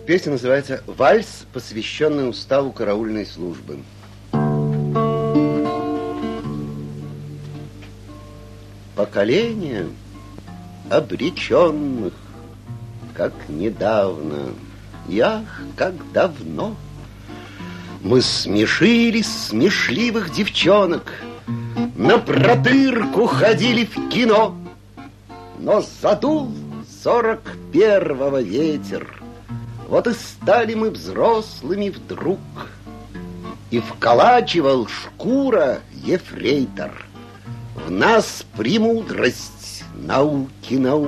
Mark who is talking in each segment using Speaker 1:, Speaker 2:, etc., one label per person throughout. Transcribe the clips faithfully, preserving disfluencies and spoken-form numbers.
Speaker 1: Песня называется «Вальс, посвященный уставу караульной службы». Поколение обреченных, как недавно, и ах, как давно, мы смешили смешливых девчонок, на протырку ходили в кино, но задул сорок первого ветер, вот и стали мы взрослыми вдруг, и вколачивал шкура ефрейтор в нас премудрость науки наук.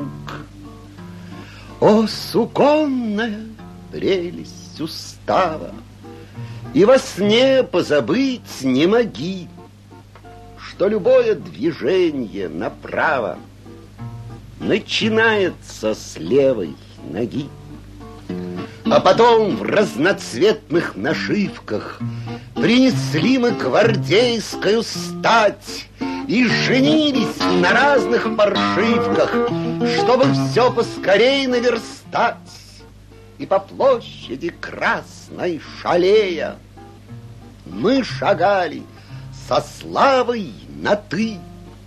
Speaker 1: О, суконная прелесть устава, и во сне позабыть не моги, что любое движение направо начинается с левой ноги. А потом в разноцветных нашивках принесли мы гвардейскую стать и женились на разных паршивках, чтобы все поскорей наверстать. И по площади Красной шалея мы шагали со славой на «ты».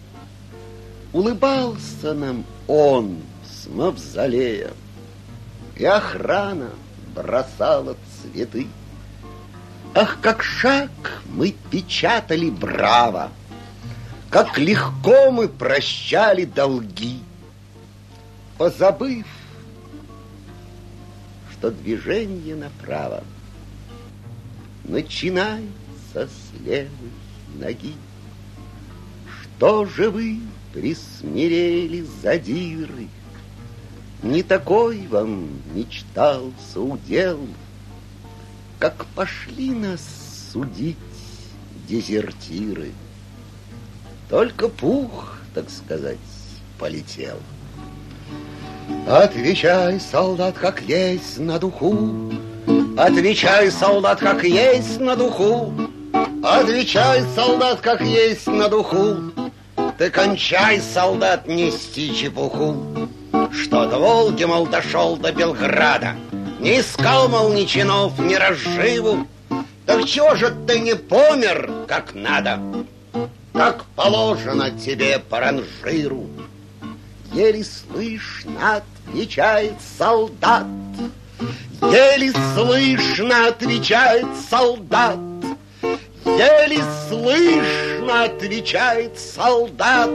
Speaker 1: Улыбался нам он с мавзолея, и охрана бросала цветы. Ах, как шаг мы печатали браво, как легко мы прощали долги, позабыв, что движение направо начинается с левой ноги. Что же вы присмирели задиры? Не такой вам мечтался удел, как пошли нас судить дезертиры. Только пух, так сказать, полетел. Отвечай, солдат, как есть на духу. Отвечай, солдат, как есть на духу. Отвечай, солдат, как есть на духу. Ты кончай, солдат, нести чепуху. Что от Волги, мол, дошел до Белграда, не искал, мол, ни чинов, ни разживу. Так чего же ты не помер, как надо, как положено тебе по ранжиру? Еле слышно отвечает солдат, еле слышно отвечает солдат, еле слышно отвечает солдат.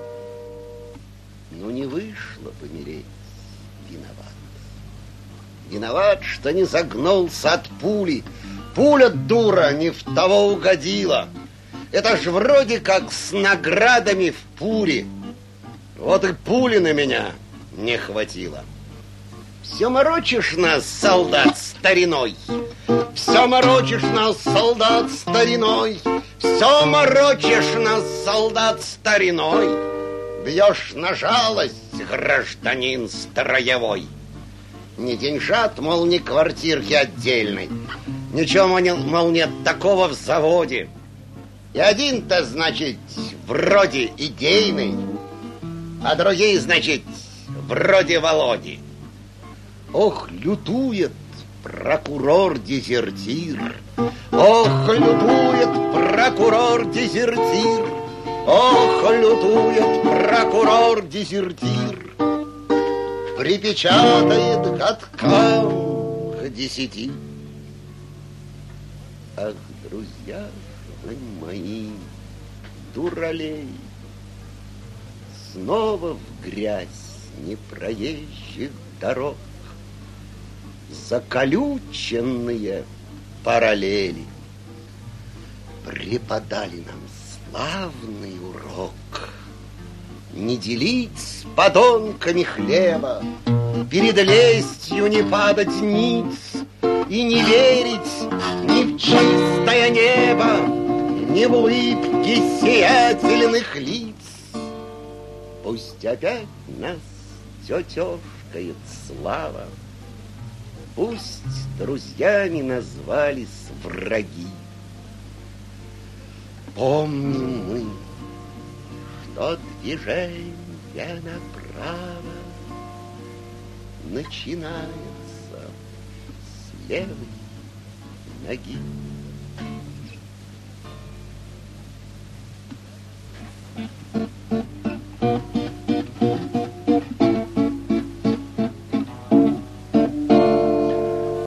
Speaker 1: Ну, не вышло помереть, виноват. Виноват, что не загнулся от пули. Пуля, дура, не в того угодила. Это ж вроде как с наградами в пуре. Вот и пули на меня не хватило. Все морочишь нас, солдат, стариной. Все морочишь нас, солдат, стариной. Все морочишь нас, солдат, стариной. Бьешь на жалость, гражданин строевой. Ни деньжат, мол, ни квартирки отдельной. Ничего, мол, нет такого в заводе. И один-то, значит, вроде идейный, а другие, значит, вроде Володи. Ох, лютует прокурор-дезертир. Ох, лютует прокурор-дезертир. Ох, лютует прокурор-дезертир. Припечатает годкам к десяти. Ах, друзья вы мои, дуралей, снова в грязь непроезжих дорог, заколюченные параллели преподали нам славный урок. Не делить с подонками хлеба, перед лестью не падать ниц, и не верить ни в чистое небо, ни в улыбки сиятельных лиц. Пусть опять нас тетешкает слава, пусть друзьями назвались враги. Помним мы, что движение направо начинается левой ноги.